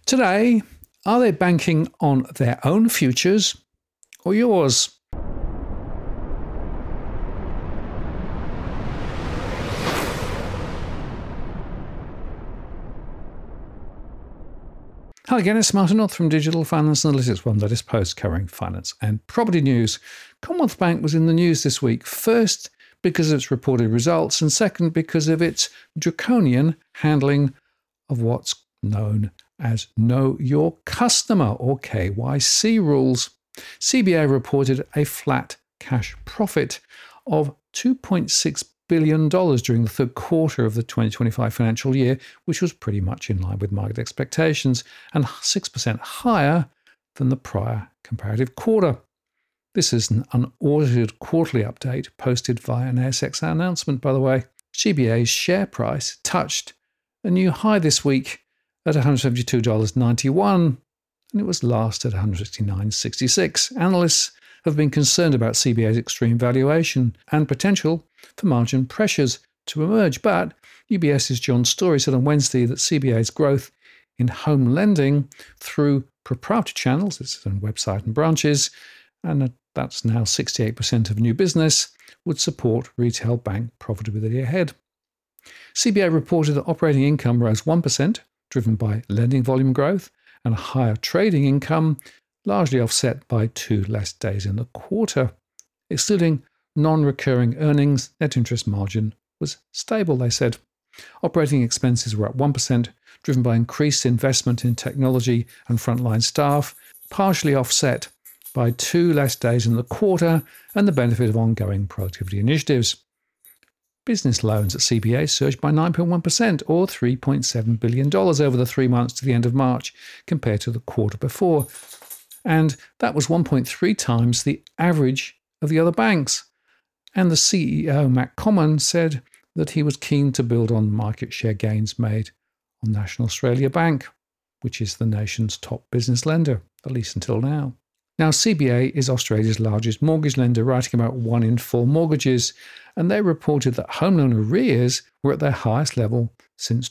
Today, are they banking on their own futures or yours? Hi again, it's Martin North from Digital Finance Analytics, one that is post covering finance and property news. Commonwealth Bank was in the news this week, first because of its reported results, and second because of its draconian handling of what's known as Know Your Customer or KYC rules. CBA reported a flat cash profit of $2.6 billion during the third quarter of the 2025 financial year, which was pretty much in line with market expectations and 6% higher than the prior comparative quarter. This is an unaudited quarterly update posted via an ASX announcement, by the way. CBA's share price touched a new high this week at $172.91, and it was last at $169.66. Analysts have been concerned about CBA's extreme valuation and potential for margin pressures to emerge, but UBS's John Story said on Wednesday that CBA's growth in home lending through proprietary channels, its own website and branches, and that's now 68% of new business, would support retail bank profitability ahead. CBA reported that operating income rose 1%, driven by lending volume growth and higher trading income, largely offset by 2 less days in the quarter. Excluding non-recurring earnings, net interest margin was stable, they said. Operating expenses were up 1%, driven by increased investment in technology and frontline staff, partially offset by 2 less days in the quarter and the benefit of ongoing productivity initiatives. Business loans at CBA surged by 9.1%, or $3.7 billion over the 3 months to the end of March, compared to the quarter before. And that was 1.3 times the average of the other banks. And the CEO, Matt Comyn, said that he was keen to build on market share gains made on National Australia Bank, which is the nation's top business lender, at least until now. Now, CBA is Australia's largest mortgage lender, writing about 1 in 4 mortgages, and they reported that home loan arrears were at their highest level since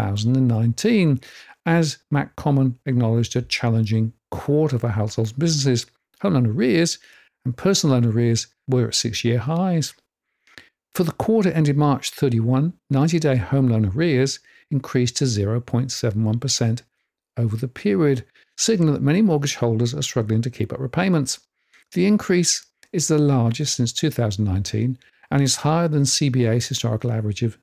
2019, as Matt Comyn acknowledged a challenging quarter for households and businesses. Home loan arrears and personal loan arrears were at 6-year highs. For the quarter ended March 31, 90-day home loan arrears increased to 0.71% over the period, signaling that many mortgage holders are struggling to keep up repayments. The increase is the largest since 2019 and is higher than CBA's historical average of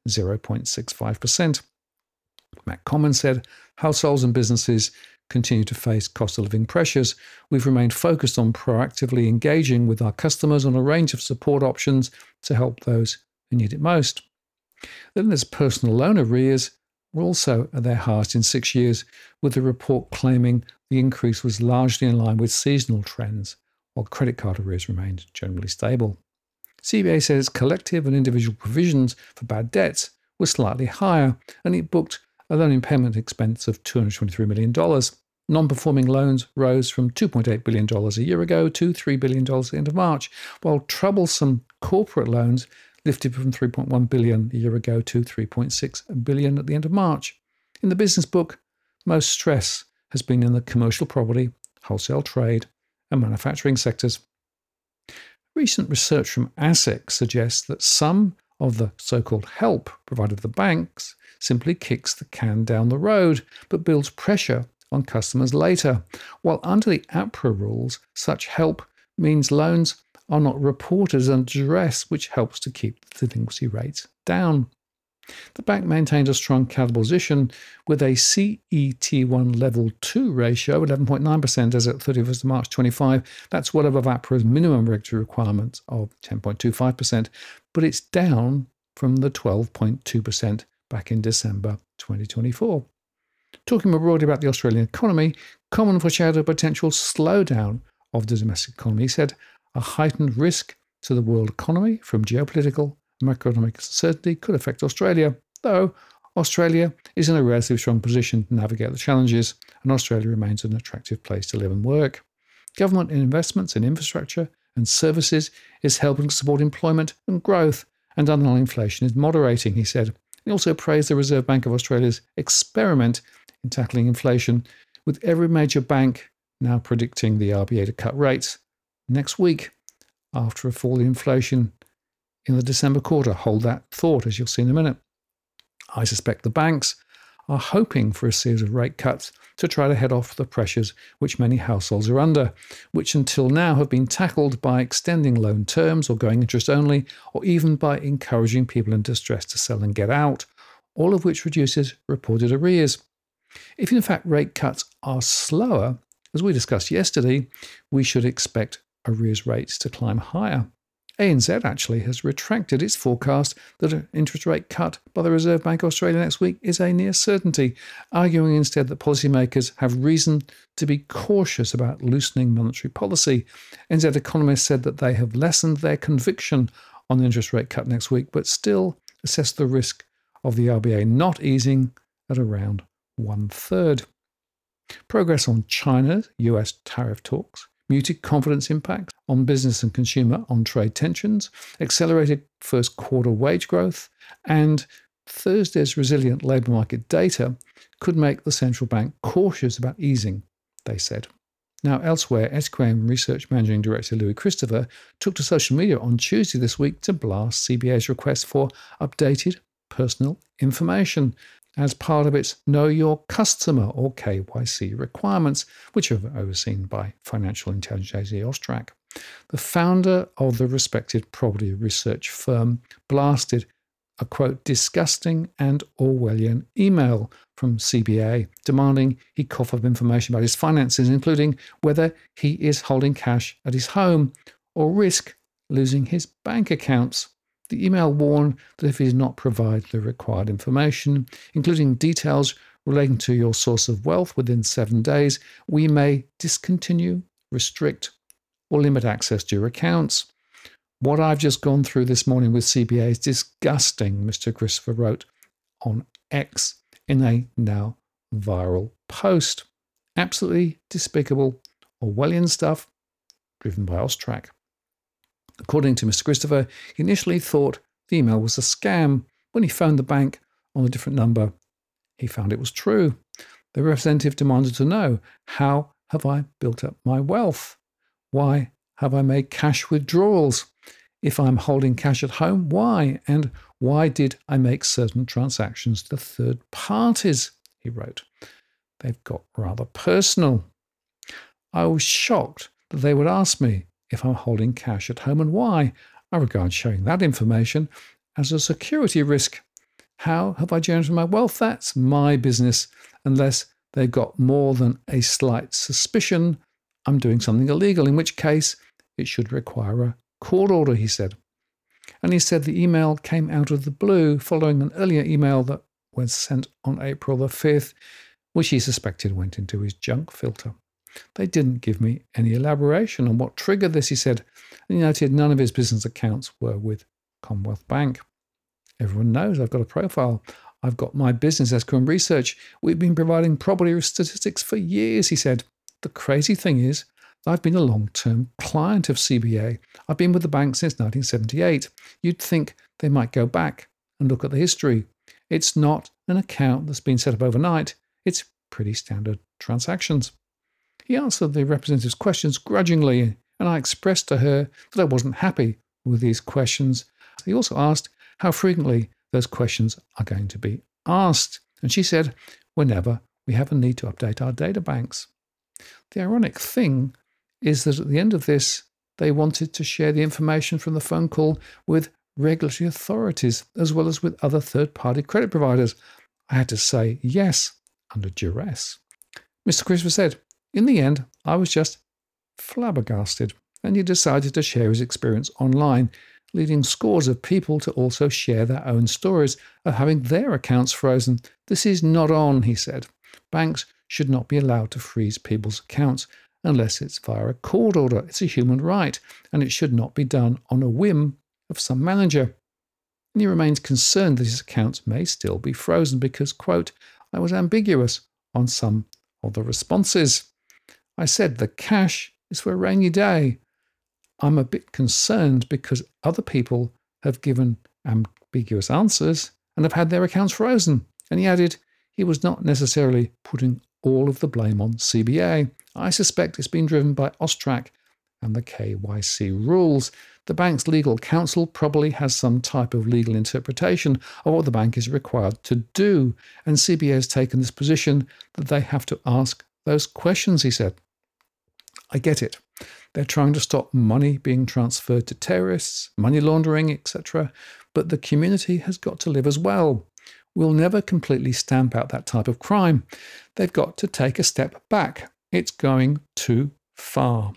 0.65%. Matt Comyn said households and businesses continue to face cost of living pressures. We've remained focused on proactively engaging with our customers on a range of support options to help those who need it most. Then there's personal loan arrears, were also at their highest in 6 years, with the report claiming the increase was largely in line with seasonal trends, while credit card arrears remained generally stable. CBA says collective and individual provisions for bad debts were slightly higher, and it booked a loan impairment expense of $223 million. Non-performing loans rose from $2.8 billion a year ago to $3 billion at the end of March, while troublesome corporate loans lifted from $3.1 billion a year ago to $3.6 billion at the end of March. In the business book, most stress has been in the commercial property, wholesale trade, and manufacturing sectors. Recent research from ASIC suggests that some of the so-called help provided to the banks simply kicks the can down the road, but builds pressure on customers later. While under the APRA rules, such help means loans are not reported as under duress, which helps to keep the delinquency rates down. The bank maintained a strong capital position with a CET1 level 2 ratio of 11.9% as at 31st of March 25. That's well above APRA's minimum regulatory requirement of 10.25%, but it's down from the 12.2% back in December 2024. Talking more broadly about the Australian economy, Comyn foreshadowed a potential slowdown of the domestic economy. He said a heightened risk to the world economy from geopolitical and macroeconomic uncertainty could affect Australia, though Australia is in a relatively strong position to navigate the challenges, and Australia remains an attractive place to live and work. Government investments in infrastructure and services is helping to support employment and growth, and underlying inflation is moderating, he said. He also praised the Reserve Bank of Australia's experiment in tackling inflation, with every major bank now predicting the RBA to cut rates next week after a fall in inflation in the December quarter. Hold that thought, as you'll see in a minute. I suspect the banks are hoping for a series of rate cuts to try to head off the pressures which many households are under, which until now have been tackled by extending loan terms or going interest only, or even by encouraging people in distress to sell and get out, all of which reduces reported arrears. If in fact rate cuts are slower, as we discussed yesterday, we should expect arrears rates to climb higher. ANZ actually has retracted its forecast that an interest rate cut by the Reserve Bank of Australia next week is a near certainty, arguing instead that policymakers have reason to be cautious about loosening monetary policy. NZ economists said that they have lessened their conviction on the interest rate cut next week, but still assess the risk of the RBA not easing at around 1/3. Progress on China's US tariff talks, muted confidence impact on business and consumer on trade tensions, accelerated first quarter wage growth, and Thursday's resilient labour market data could make the central bank cautious about easing, they said. Now, elsewhere, SQM Research Managing Director Louis Christopher took to social media on Tuesday this week to blast CBA's request for updated personal information as part of its Know Your Customer or KYC requirements, which are overseen by financial intelligence agency Austrac. The founder of the respected property research firm blasted a, quote, disgusting and Orwellian email from CBA demanding he cough up information about his finances, including whether he is holding cash at his home or risk losing his bank accounts. The email warned that if he did not provide the required information, including details relating to your source of wealth within 7 days, we may discontinue, restrict, or limit access to your accounts. What I've just gone through this morning with CBA is disgusting, Mr. Christopher wrote on X in a now viral post. Absolutely despicable Orwellian stuff driven by Austrac. According to Mr. Christopher, he initially thought the email was a scam. When he phoned the bank on a different number, he found it was true. The representative demanded to know, how have I built up my wealth? Why have I made cash withdrawals? If I'm holding cash at home, why? And why did I make certain transactions to third parties? He wrote. They've got rather personal. I was shocked that they would ask me if I'm holding cash at home and why. I regard sharing that information as a security risk. How have I generated my wealth? That's my business, unless they've got more than a slight suspicion I'm doing something illegal, in which case it should require a court order, he said. And he said the email came out of the blue following an earlier email that was sent on April the 5th, which he suspected went into his junk filter. They didn't give me any elaboration on what triggered this, he said, and he noted none of his business accounts were with Commonwealth Bank. Everyone knows I've got a profile. I've got my business, SQM Research. We've been providing property statistics for years, he said. The crazy thing is, I've been a long-term client of CBA. I've been with the bank since 1978. You'd think they might go back and look at the history. It's not an account that's been set up overnight. It's pretty standard transactions. He answered the representative's questions grudgingly, and I expressed to her that I wasn't happy with these questions. He also asked how frequently those questions are going to be asked, and she said, whenever we have a need to update our data banks. The ironic thing is that at the end of this, they wanted to share the information from the phone call with regulatory authorities, as well as with other third-party credit providers. I had to say yes, under duress. Mr. Christopher said, in the end, I was just flabbergasted, and he decided to share his experience online, leading scores of people to also share their own stories of having their accounts frozen. This is not on, he said. Banks should not be allowed to freeze people's accounts unless it's via a court order. It's a human right, and it should not be done on a whim of some manager. And he remains concerned that his accounts may still be frozen because, quote, I was ambiguous on some of the responses. I said the cash is for a rainy day. I'm a bit concerned because other people have given ambiguous answers and have had their accounts frozen. And he added he was not necessarily putting all of the blame on CBA. I suspect it's been driven by AUSTRAC and the KYC rules. The bank's legal counsel probably has some type of legal interpretation of what the bank is required to do, and CBA has taken this position that they have to ask those questions, he said. I get it. They're trying to stop money being transferred to terrorists, money laundering, etc. But the community has got to live as well. We'll never completely stamp out that type of crime. They've got to take a step back. It's going too far.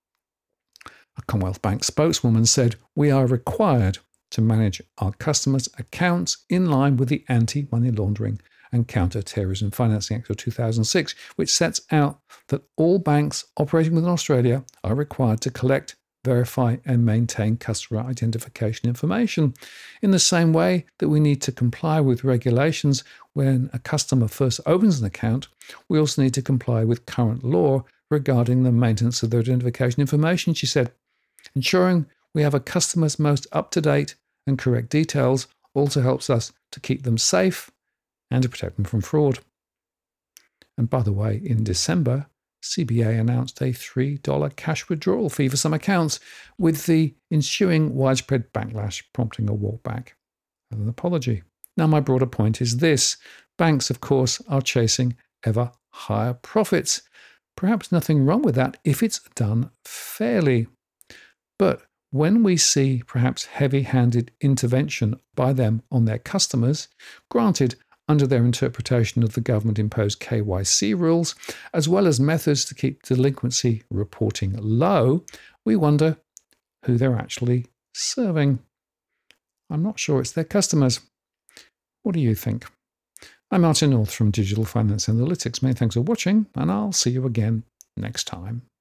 A Commonwealth Bank spokeswoman said, "We are required to manage our customers' accounts in line with the Anti-Money Laundering and Counter-Terrorism Financing Act of 2006, which sets out that all banks operating within Australia are required to collect, verify and maintain customer identification information in the same way that we need to comply with regulations when a customer first opens an account. We also need to comply with current law regarding the maintenance of their identification information," she said. "Ensuring we have a customer's most up-to-date and correct details also helps us to keep them safe and to protect them from fraud." And by the way, in December, CBA announced a $3 cash withdrawal fee for some accounts, with the ensuing widespread backlash prompting a walkback and an apology. Now, my broader point is this. Banks, of course, are chasing ever higher profits. Perhaps nothing wrong with that if it's done fairly. But when we see perhaps heavy-handed intervention by them on their customers, granted under their interpretation of the government-imposed KYC rules, as well as methods to keep delinquency reporting low, we wonder who they're actually serving. I'm not sure it's their customers. What do you think? I'm Martin North from Digital Finance Analytics. Many thanks for watching, and I'll see you again next time.